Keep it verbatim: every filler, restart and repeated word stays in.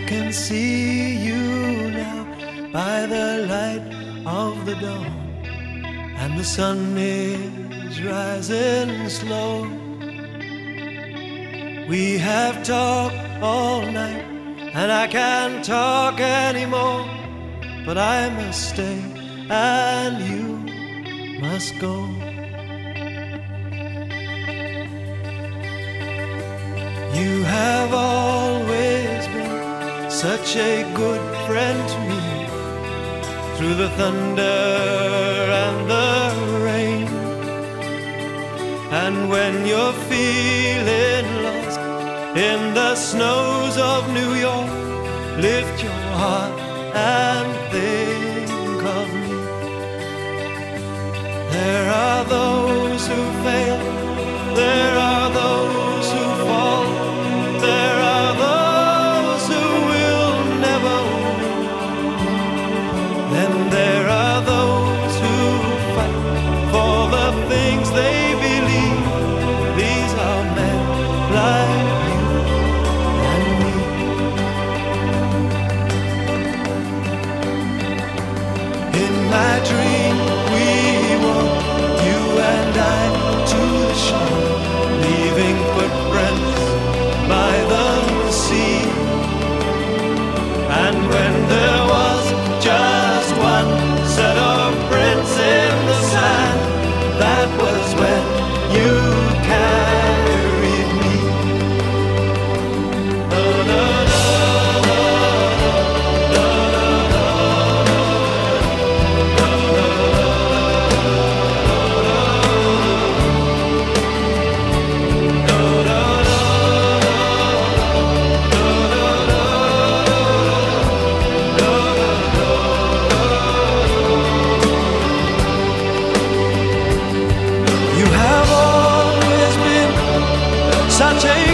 can see you now by the light of the dawn, and the sun is rising slow. We have talked all night, and I can't talk anymore, but I must stay and you must go. You have always been such a good friend to me, through the thunder and the rain. And when you're feeling lost in the snows of New York, lift your heart and think of me. There are those who fail, there are those who fall, there are those who will never win. Then there are those who fight for the things they believe. These are men like you and me. In my dream we walk, you and I, to the shore, leaving footprints by the sea. And when there was just one set of prints in the sand, that was when you carried me. Da, da, da, da, da, you have always been such a